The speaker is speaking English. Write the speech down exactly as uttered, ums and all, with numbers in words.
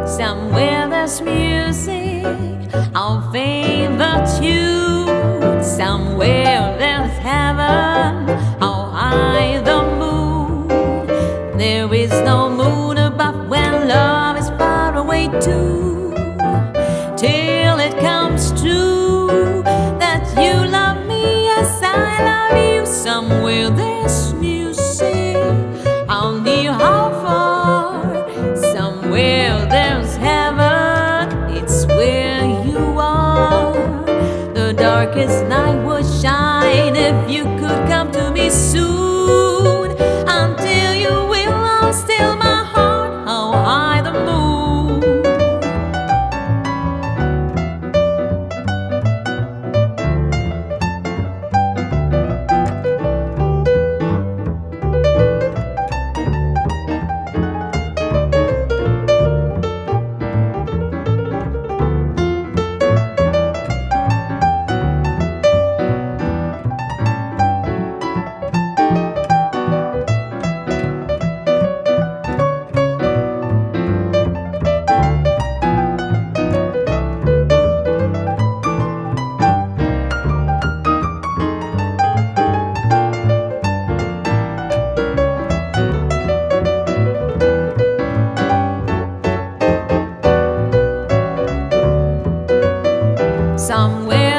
Somewhere there's music, our favorite tune. Somewhere there's heaven, how high the moon. There is no moon above when love is far away too. Till it comes true that you love me as I love you. Somewhere there's music, how near, how far. Somewhere there's heaven, it's where you are. The darkest night would shine if you could come to me soon. Until you will, I'll still my heart, how high the moon. Somewhere